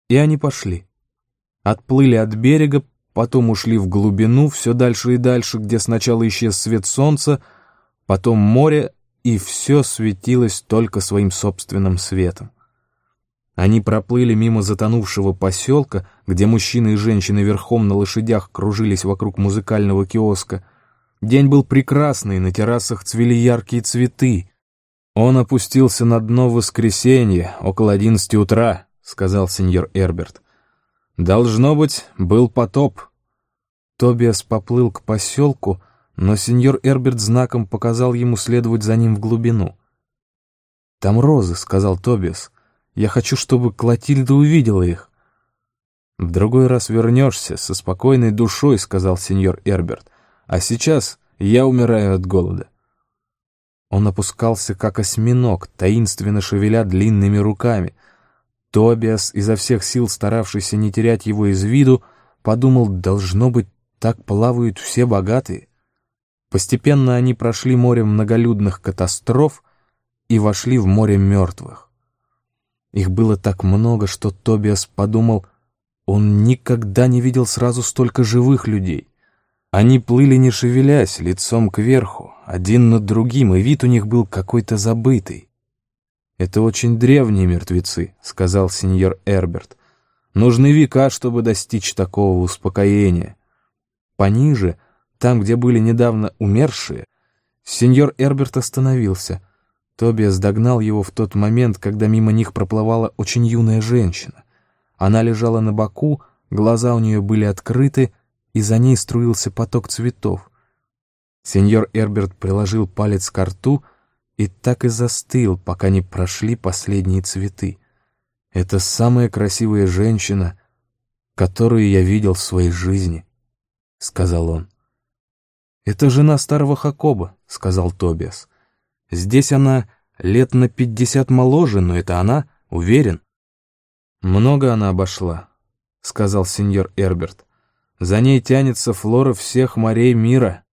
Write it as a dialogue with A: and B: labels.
A: И они пошли. Отплыли от берега, потом ушли в глубину, все дальше и дальше, где сначала исчез свет солнца, потом море, и все светилось только своим собственным светом. Они проплыли мимо затонувшего поселка, где мужчины и женщины верхом на лошадях кружились вокруг музыкального киоска. День был прекрасный, на террасах цвели яркие цветы. «Он опустился на дно в воскресенье, около 11 утра», — сказал сеньор Эрберт. «Должно быть, был потоп». Тобиас поплыл к поселку, но сеньор Эрберт знаком показал ему следовать за ним в глубину. «Там розы», — сказал Тобиас. «Я хочу, чтобы Клотильда увидела их». «В другой раз вернешься со спокойной душой», — сказал сеньор Эрберт. «А сейчас я умираю от голода». Он опускался, как осьминог, таинственно шевеля длинными руками. Тобиас, изо всех сил старавшийся не терять его из виду, подумал, должно быть, так плавают все богатые. Постепенно они прошли море многолюдных катастроф и вошли в море мертвых. Их было так много, что Тобиас подумал, он никогда не видел сразу столько живых людей. Они плыли не шевелясь, лицом кверху, один над другим, и вид у них был какой-то забытый. «Это очень древние мертвецы», — сказал сеньор Эрберт. «Нужны века, чтобы достичь такого успокоения». Пониже, там, где были недавно умершие, сеньор Эрберт остановился. Тобиас догнал его в тот момент, когда мимо них проплывала очень юная женщина. Она лежала на боку, глаза у нее были открыты, и за ней струился поток цветов. Сеньор Эрберт приложил палец ко рту и так и застыл, пока не прошли последние цветы. «Это самая красивая женщина, которую я видел в своей жизни», — сказал он. «Это жена старого Хакоба», — сказал Тобиас. «Здесь она лет на 50 моложе, но это она, уверен». «Много она обошла», — сказал сеньор Эрберт. «За ней тянется флора всех морей мира».